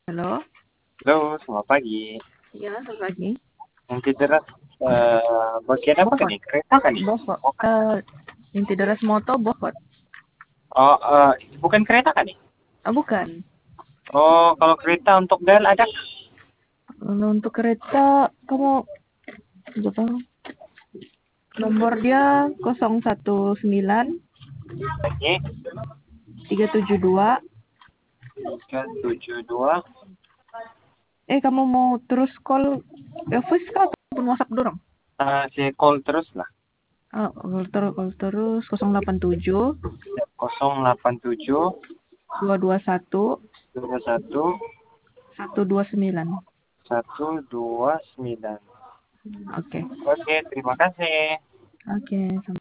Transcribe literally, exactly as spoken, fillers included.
Halo? Halo, selamat pagi. Iya, selamat pagi. Yang deras, eee, bagian apa Bofot. nih? Kereta kan nih? Bofot. Oh, kan. Eh, inti deras moto Bofot. Oh, eee, bukan kereta kan nih? Ah, bukan. Oh, kalau kereta untuk dial ada? Kalau untuk kereta, kamu coba. Nomor dia nol satu sembilan Oke, tiga tujuh dua. tiga tujuh dua. Eh, kamu mau terus call ya, voice kah ataupun WhatsApp dorong? Eee, saya call terus lah. Oh, call terus, call terus nol delapan tujuh nol delapan tujuh dua dua satu dua satu satu dua sembilan. satu dua sembilan. Oke. Oke, terima kasih. Oke, sama.